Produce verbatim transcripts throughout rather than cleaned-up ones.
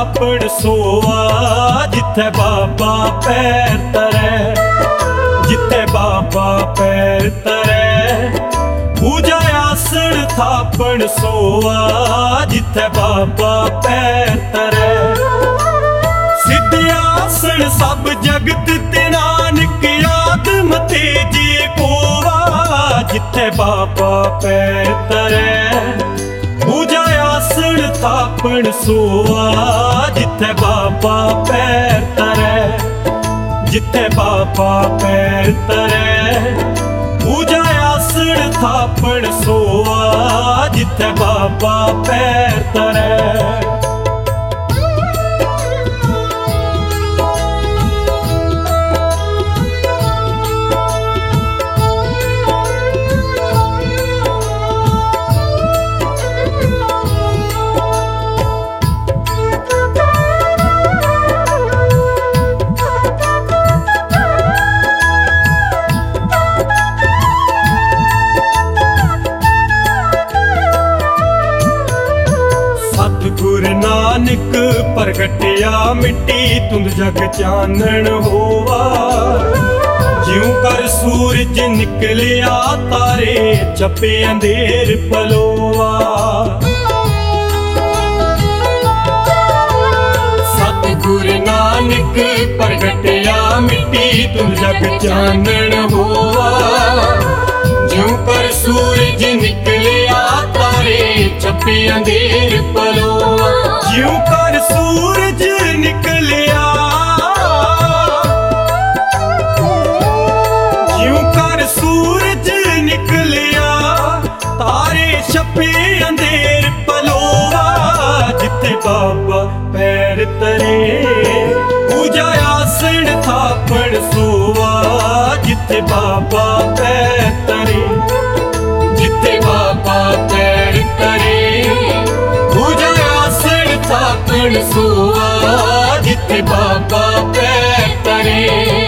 थापण सोआ जिथे बाबा पैर तरे, जिथे बाबा पैर तरे। पूजा आसन थापण सोआ जिथे बाबा पैर तरे। सिद्ध आसन सब जगत ते नानक आदम तेजे कोवा जिथे बाबा पैर तरे। पूजा आसन थापण सोआ जिथे बाबा पैर तरे, जिथे बाबा पैर तरे। पूजा आसन थापण सोआ जिथे बाबा पैर तरे। गुरु नानक प्रगटिया मिट्टी तुंद जग चानन होवा। ज्यों कर सूरज निकलिया तारे चपे अंधेर पलोवा। सतगुरु नानक प्रगटिया मिट्टी तुंद जग चानन होवा। ज्यों कर सूरज निकलिया तारे चपे अंधेर पलोवा। ज्यों कर सूरज निकलिया, ज्यों कर सूरज निकलिया तारे छपे अंधेर पलोवा जिथे बाबा पैर तरे। पूजा आसन थापण सोआ जिथे बाबा पैर तरे, जिथे बाबा पैर तरे। पूजा आसन थापण सोआ जिथे बाबा पैर तरे।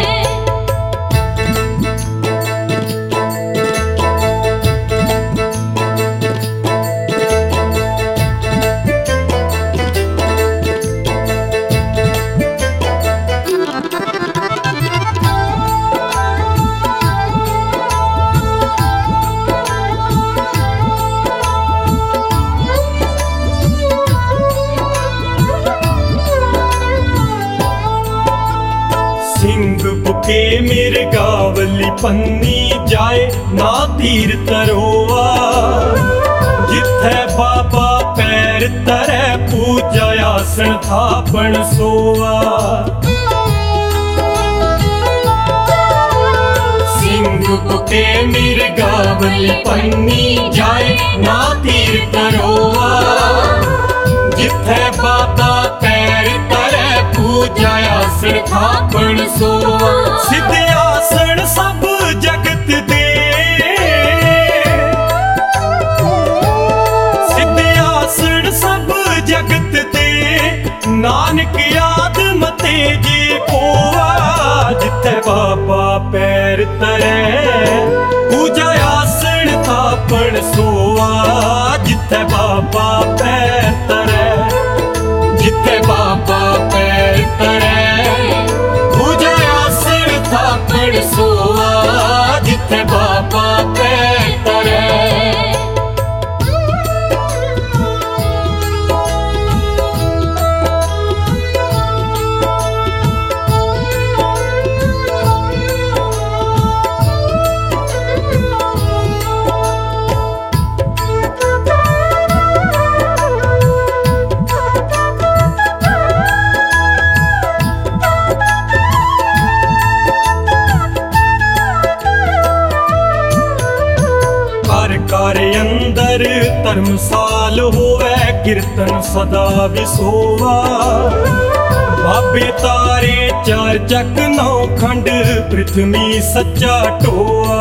सिंह बुके मिर्गावली पन्नी जाए ना तीर तरोआ जिथे बाबा पैर तरे। पूजा आसन थापण सोआ। सिंह बुके मिर्गावली पन्नी जाए ना तीर तरोआ जिथे बाबा पैर तरे। पूजा आसन थापण सोआ। सिद्ध आसन सब जगत दे, सिद्ध आसन सब जगत दे। नानक आदम तेजे कोवा जिथे बाबा पैर तरे। पूजा आसन थापण सोआ जिथे बाबा पैर तरे, जिथे बाबा पैर तरे। पूजा आसन थापण सोआ जिथे बाबा पैर तरे। घर अंदर धर्मसाल होवे कीर्तन सदा विसोवा। बाबे तारे चार चक नौ खंड पृथ्वी सच्चा टोआ।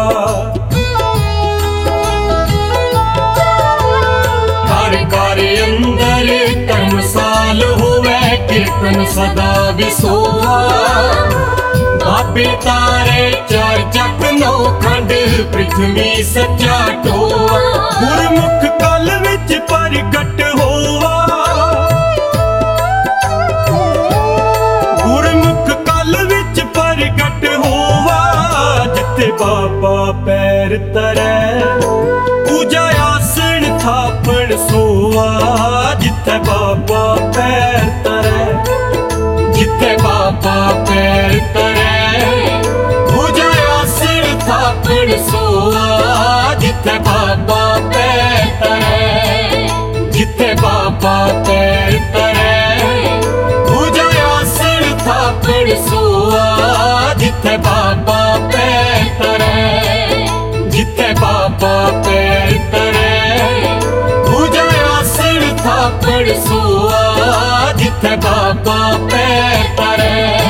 घर घर अंदर धर्मसाल होवे कीर्तन सदा विसोवा। बाबे तारे चार चक नौ खंड पृथ्वी सच्चा टोआ। गुरमुख कल विच प्रगट होवा। तरै। पूजा आसन थापण सोआ जिथे बाबा पैर तरै, जिथे बाबा पैर तरै। पूजा आसन थापण सोआ जिथे बाबा पैर तरै, जिथे बाबा पैर तरै। पूजा आसन थापण सोआ जिथे बाबा पैर तरै, जिथे बाबा पैर तरै। पूजा आसन थापण सोआ जिथे बाबा पैर तरै।